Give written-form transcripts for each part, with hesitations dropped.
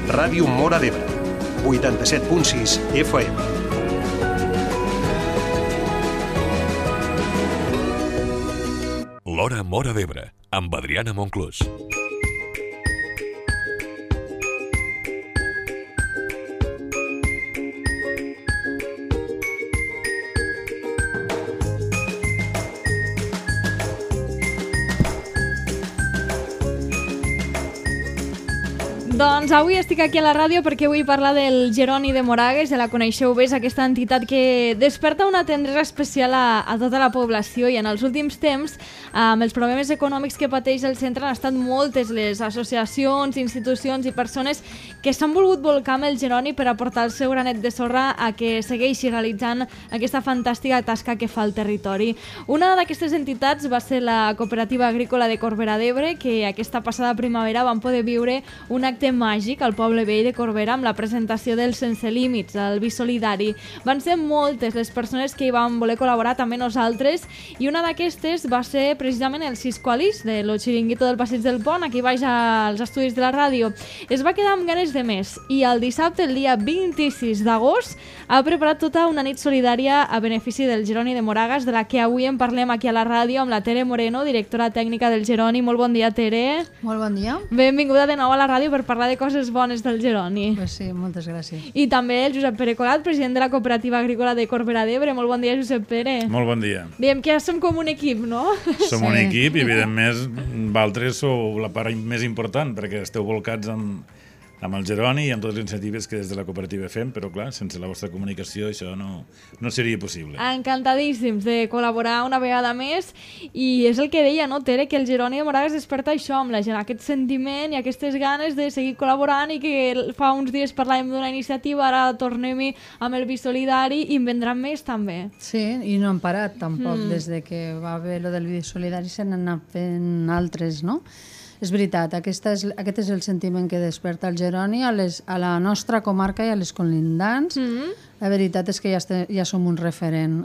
Ràdio Móra d'Ebre, 87.6 FM. L'Hora Móra d'Ebre, amb Adriana Monclús. Doncs avui estic aquí a la ràdio perquè vull parlar del Jeroni de Moragues, ja la coneixeu bé, és aquesta entitat que desperta una tendresa especial a tota la població, i en els últims temps, amb els problemes econòmics que pateix el centre, han estat moltes les associacions, institucions i persones que s'han volgut volcar amb el Jeroni per aportar el seu granet de sorra a que segueixi realitzant aquesta fantàstica tasca que fa al territori. Una d'aquestes entitats va ser la Cooperativa Agrícola de Corbera d'Ebre, que aquesta passada primavera van poder viure un acte màgic al poble vell de Corbera amb la presentació del Sense Límits, el Vi Solidari. Van ser moltes les persones que hi van voler col·laborar, també nosaltres, i una d'aquestes va ser precisament el Cisco Alís, de Lo Chiringuito del Passeig del Pont, aquí baix als estudis de la ràdio. Es va quedar amb ganes de més, i el dissabte, el dia 26 d'agost, ha preparat tota una nit solidària a benefici del Jeroni de Moragues, de la que avui en parlem aquí a la ràdio amb la Tere Moreno, directora tècnica del Jeroni. Molt bon dia, Tere. Molt bon dia. Benvinguda de nou a la ràdio per parlar de coses bones del Jeroni. Pues sí, moltes gràcies. I també el Josep Pere Colat, president de la Cooperativa Agrícola de Corbera d'Ebre. Molt bon dia, Josep Pere. Molt bon dia. Diem que ja som com un equip, no? Som un equip i, evidentment, vosaltres sou la part més important perquè esteu volcats amb el Jeroni i amb totes les iniciatives que des de la cooperativa fem, però clar, sense la vostra comunicació això no seria possible. Encantadíssims de col·laborar una vegada més, i és el que deia, no, Tere, que el Jeroni de Moragues desperta això amb la gent, aquest sentiment i aquestes ganes de seguir col·laborant, i que fa uns dies parlàvem d'una iniciativa, ara tornem-hi amb el Vi Solidari i en vendran més també. Sí, i no han parat tampoc, des de que va haver lo del Vi Solidari se n'han anat fent altres, no? És veritat, aquest és el sentiment que desperta el Jeroni a la nostra comarca i a les conlindants. La veritat és que ja som un referent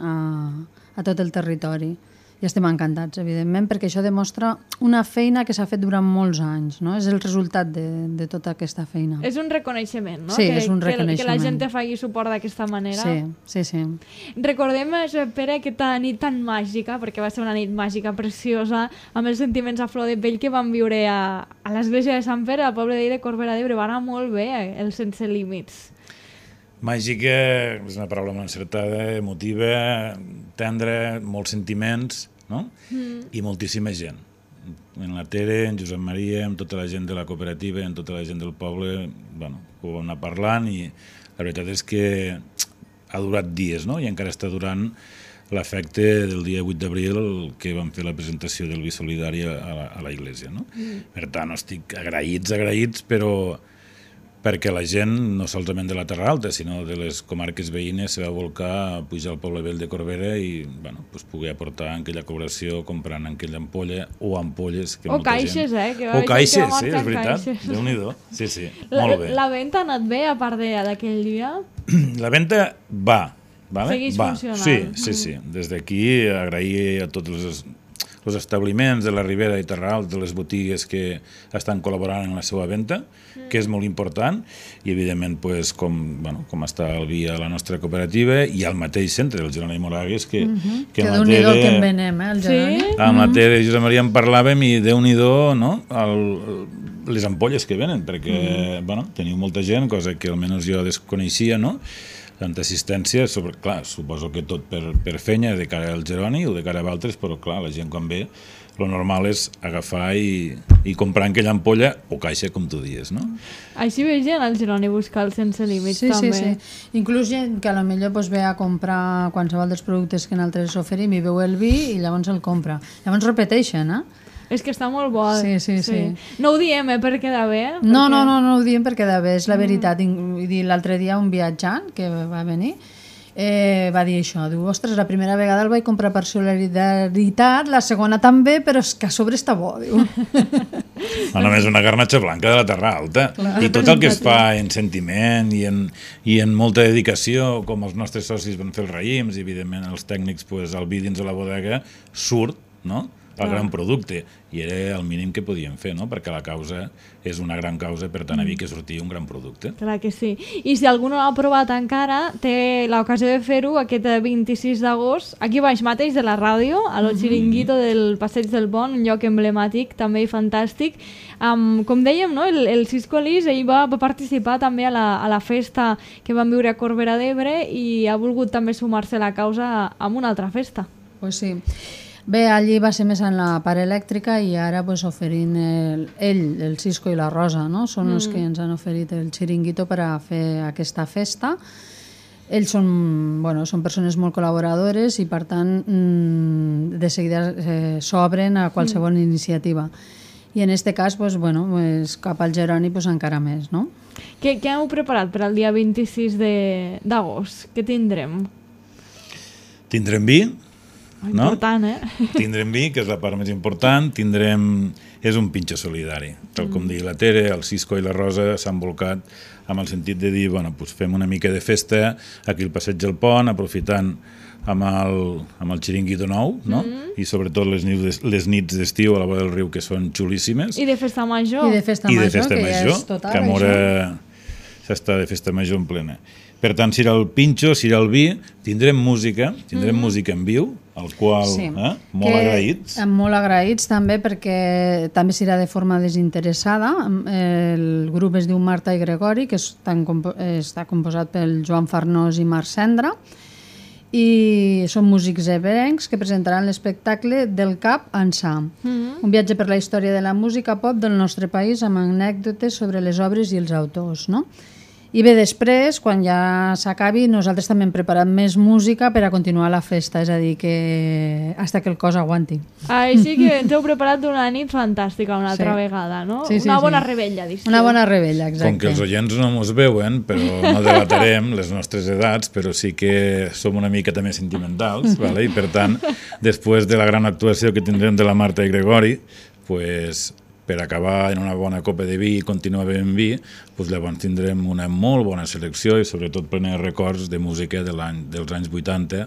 a tot el territori. I estem encantats, evidentment, perquè això demostra una feina que s'ha fet durant molts anys, no? És el resultat de tota aquesta feina. És un reconeixement, no? Sí, és un reconeixement. Que la gent te faci suport d'aquesta manera. Sí. Recordem, Pere, aquesta nit tan màgica, perquè va ser una nit màgica, preciosa, amb els sentiments a flor de pell que vam viure a l'església de Sant Pere, al poble de Corbera d'Ebre. Va anar molt bé, el Sense Límits. Màgica és una paraula molt encertada, emotiva, tendra, molts sentiments, no? I moltíssima gent. En la Tere, en Josep Maria, amb tota la gent de la cooperativa, amb tota la gent del poble, ho vam anar parlant, i la veritat és que ha durat dies, no? I encara està durant l'efecte del dia 8 d'abril que vam fer la presentació del Vi Solidari a la Iglésia, no? Per tant, estic agraïts, però perquè la gent, no solament de la Terra Alta, sinó de les comarques veïnes, se va volcar a pujar al poble vell de Corbera i poder aportar en aquella col·laboració comprant en aquella ampolla o ampolles. O caixes, O caixes, sí, és veritat. Déu-n'hi-do. Sí, molt bé. La venda ha anat bé, a part d'aquell dia? La venda va. Segueix funcionant. Sí. Des d'aquí agrair a tots els establiments de la Ribera i Terra Alta, de les botigues que estan col·laborant en la seva venda, que és molt important, i evidentment com està el vi a la nostra cooperativa i al mateix centre, el Jeroni Moragues, que Déu-n'hi-do que en venem, el Jeroni. Amb la Tere i Josep Maria en parlàvem, i Déu-n'hi-do, no?, les ampolles que venen, perquè teniu molta gent, cosa que almenys jo desconeixia, no?, tanta assistència, clar, suposo que tot per fenya de cara al Jeroni o de cara a altres, però clar, la gent quan ve, lo normal és agafar i comprar aquella ampolla o caixa, com tu dies, no? Així ve gent al Jeroni buscar el Sense Límits, també. Sí. Inclús gent que potser ve a comprar qualsevol dels productes que nosaltres oferim i veu el vi i llavors el compra. Llavors repeteixen, És que està molt bo. Sí. No ho diem, per quedar bé? No ho diem per quedar bé, és la veritat. L'altre dia un viatjant que va venir va dir això, diu, ostres, la primera vegada el vaig comprar per solidaritat, la segona també, però és que a sobre està bo, diu. No només una garnatxa blanca de la Terra Alta. Clar. I tot el que es fa en sentiment i en molta dedicació, com els nostres socis van fer els raïms, i evidentment els tècnics, el vi dins de la bodega surt, no?, el gran producte, i era el mínim que podíem fer, no? Perquè la causa és una gran causa, per tant havia que sortir un gran producte. Clar que sí. I si algú no l'ha provat encara, té l'ocasió de fer-ho aquest 26 d'agost, aquí baix mateix de la ràdio, a lo Chiringuito del Passeig del Pont, un lloc emblemàtic, també fantàstic. Com dèiem, no? el Cisco Elis, ell va participar també a la festa que van viure a Corbera d'Ebre i ha volgut també sumar-se a la causa amb una altra festa. Pues sí. Bé, allí va ser més en la part elèctrica i ara pues, oferint el Cisco i la Rosa, no? Són els que ens han oferit el Chiringuito per a fer aquesta festa. Ells són persones molt col·laboradores i per tant de seguida s'obren a qualsevol iniciativa. I en aquest cas, cap al Jeroni encara més, no? Què heu preparat per al dia 26 d'agost? Què tindrem? Tindrem vi, no? Important, Tindrem vi, que és la part més important. És un pinxo solidari. Tal com digui la Tere, el Cisco i la Rosa s'han volcat amb el sentit de dir, fem una mica de festa aquí al Passeig del Pont, aprofitant amb el Chiringuito nou, no? I sobretot les nits d'estiu a la vora del riu, que són xulíssimes. I de festa major. I de festa major, que ja és total, que a Mora s'està de festa major en plena. Per tant, serà el pinxo, serà el vi, tindrem música en viu, al qual, molt agraïts. Molt agraïts també, perquè també serà de forma desinteressada. El grup es diu Marta i Gregori, que està composat pel Joan Farnós i Marc Cendra, i són músics ebrencs que presentaran l'espectacle Del Cap Ençà, un viatge per la història de la música pop del nostre país amb anècdotes sobre les obres i els autors, no? I bé, després, quan ja s'acabi, nosaltres també hem preparat més música per a continuar la festa, és a dir, que hasta que el cos aguanti. Així que ens heu preparat una nit fantàstica una altra vegada, no? Sí, una bona rebella, d'estiu. Una bona rebella, exacte. Com que els oients no mos veuen, però no delatarem les nostres edats, però sí que som una mica també sentimentals, vale? I per tant, després de la gran actuació que tindrem de la Marta i Gregori, pues, per acabar en una bona copa de vi i continuar bevent vi, doncs llavors tindrem una molt bona selecció i sobretot plena de records de música dels anys 80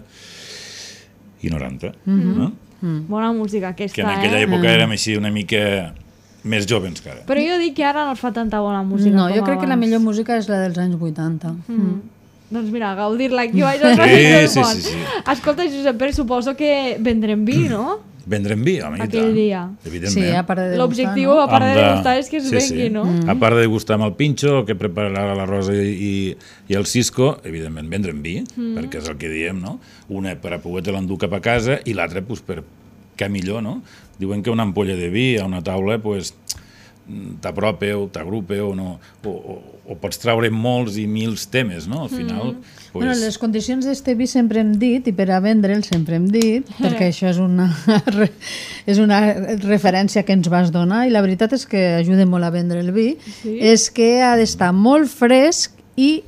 i 90. No? Bona música aquesta, que en aquella època érem així una mica més joves que ara. Però jo dic que ara no es fa tanta bona música com abans. Jo crec que la millor música és la dels anys 80. Doncs mira, gaudir-la aquí baix al Passeig del Pont. Sí. Escolta, Josep Pere, suposo que vendrem vi, no? Vendrem vi, home, aquell dia. Evidentment. Sí, a part de degustar, l'objectiu, a part de degustar, és que es vengui, no? A part de degustar amb el pinxo, que prepararà la Rosa i el Cisco, evidentment vendrem vi, perquè és el que diem, no? Una per a poder-te l'endur cap a casa i l'altra per què millor, no? Diuen que una ampolla de vi a una taula, pues, t'apropa o t'agrupa o pots treure molts i mils temes, no? Al final... Bueno, les condicions d'este vi sempre hem dit, i per a vendre'l sempre hem dit, perquè això és una referència que ens vas donar, i la veritat és que ajuda molt a vendre el vi, és que ha d'estar molt fresc i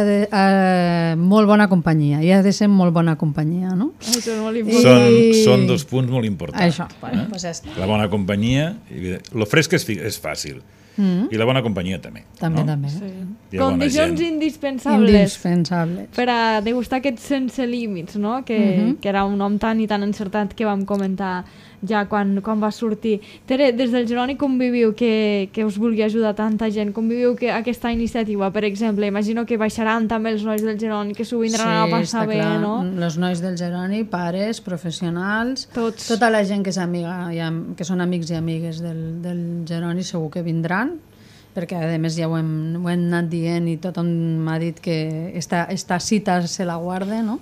molt bona companyia, i ha de ser molt bona companyia, no? Això és molt important. Són dos punts molt importants. Això, doncs ja està. La bona companyia, lo fresc és fàcil, i la bona companyia també. També. Sí. Condicions indispensables per a degustar aquest Sense Límits, no? Que era un nom tan i tan encertat que vam comentar ja quan va sortir. Tere, des del Jeroni com viviu que us vulgui ajudar tanta gent? Com viviu aquesta iniciativa, per exemple? Imagino que baixaran també els nois del Jeroni, que s'ho vindran a passar bé, no? Els nois del Jeroni, pares, professionals, tota la gent que és amiga, que són amics i amigues del Jeroni segur que vindran, perquè a més ja ho hem anat dient i tothom m'ha dit que esta cita se la guarda, no?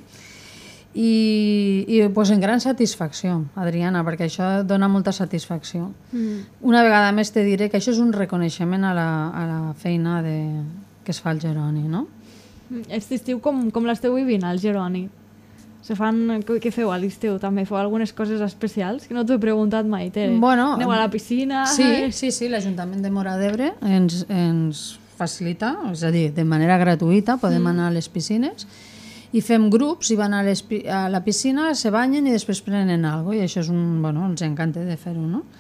I pues, en gran satisfacció, Adriana, perquè això dona molta satisfacció. Una vegada més te diré que això és un reconeixement a la feina que es fa al Jeroni, no? Aquest estiu com l'esteu vivint al Jeroni? Què feu a l'estiu també? Feu algunes coses especials? Que no t'ho he preguntat mai, Tere. Aneu a la piscina? Sí, l'Ajuntament de Móra d'Ebre ens facilita, és a dir, de manera gratuïta podem anar a les piscines i fem grups i van a la piscina, se banyen i després prenen alguna cosa, i això és els encanta de fer-ho, no?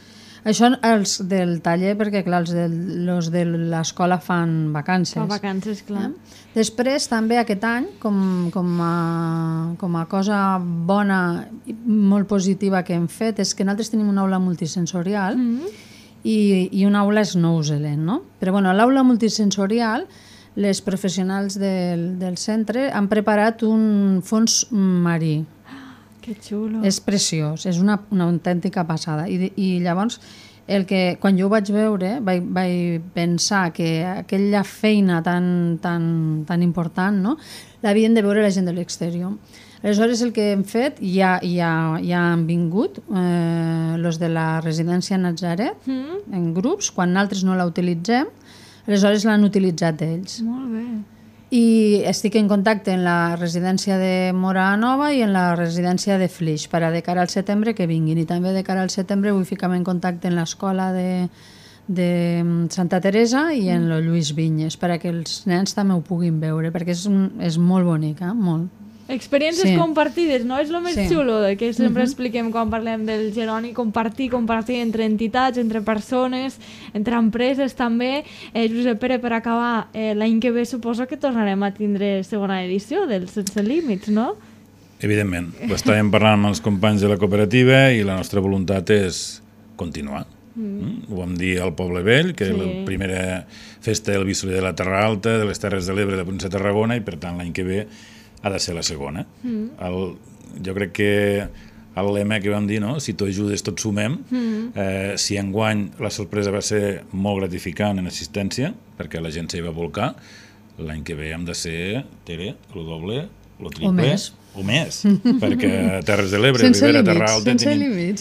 Això els del taller, perquè clar, els de l'escola fan vacances. Fa vacances, clar. Després, també aquest any, com a cosa bona i molt positiva que hem fet, és que nosaltres tenim una aula multisensorial i una aula és New Zealand, no? Però bueno, a l'aula multisensorial, les professionals del centre han preparat un fons marí. Que xulo. És preciós, és una autèntica passada. I llavors, quan jo ho vaig veure, vaig pensar que aquella feina tan important, no?, l'havien de veure la gent de l'exterior. Aleshores, el que hem fet, ja han vingut els de la residència Natzaret, en grups, quan nosaltres no la utilitzem, aleshores l'han utilitzat ells. Molt bé. I estic en contacte en la residència de Móra Nova i en la residència de Flix per a de cara al setembre que vinguin. I també de cara al setembre vull ficar-me en contacte en l'escola de Santa Teresa i en el Lluís Vinyes per a que els nens també ho puguin veure, perquè és molt bonic, molt. Experiències compartides, no? És el més xulo que sempre expliquem quan parlem del Jeroni, compartir entre entitats, entre persones, entre empreses també. Josep Pere, per acabar, l'any que ve suposo que tornarem a tindre segona edició del Sense Límits, no? Evidentment, ho estàvem parlant amb els companys de la cooperativa i la nostra voluntat és continuar. Ho vam dir al Poble Vell, que la primera festa del Bisoli de la Terra Alta, de les Terres de l'Ebre, de la província de Tarragona, i per tant l'any que ve ha de ser la segona. Jo crec que el lema que vam dir, no? Si tu ajudes, tots sumem. Si enguany la sorpresa va ser molt gratificant en assistència, perquè la gent s'hi va volcar, l'any que ve hem de ser, Tere, el doble, el triple, o més, perquè a Terres de l'Ebre, Ribera, Terra Alta... Sense límits.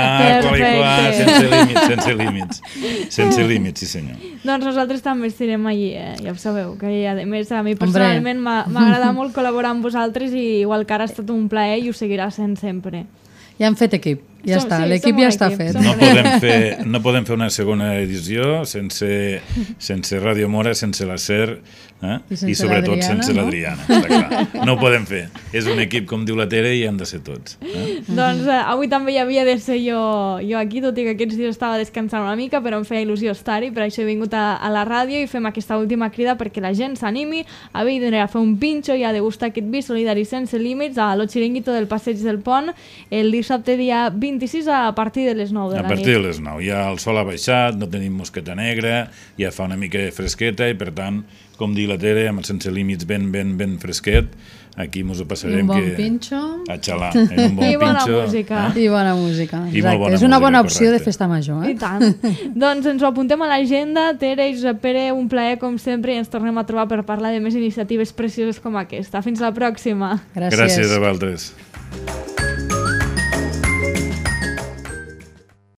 Sense límits, sí senyor. Doncs nosaltres també estirem allí, ja ho sabeu, que a més a mi personalment m'agrada molt col·laborar amb vosaltres i igual que ara ha estat un plaer i ho seguirà sent sempre. Ja hem fet equip, ja està, l'equip ja està fet. No podem fer una segona edició sense Ràdio Móra, sense la SER i sobretot sense l'Adriana. No ho podem fer. És un equip, com diu la Tere, i hem de ser tots. Doncs avui també hi havia de ser jo aquí, tot i que aquests dies estava descansant una mica, però em feia il·lusió estar-hi, per això he vingut a la ràdio i fem aquesta última crida perquè la gent s'animi a vindre a fer un pinxo i a degustar aquest vi solidari sense límits a lo Chiringuito del Passeig del Pont el dissabte dia 26 a partir de les 9 de la nit. A partir de les 9. Ja el sol ha baixat, no tenim mosqueta negra, ja fa una mica de fresqueta i per tant, com diu la Tere, amb el Sense Límits ben fresquet, aquí mos ho passarem un bon pinxo a xalar. Un bon I bona pinxo. música. I bona música. I molt bona és una música, bona opció correcte. de festa major. I tant. Doncs ens ho apuntem a l'agenda. Tere i Josep Pere, un plaer com sempre i ens tornem a trobar per parlar de més iniciatives precioses com aquesta. Fins la pròxima. Gràcies. Gràcies a vosaltres.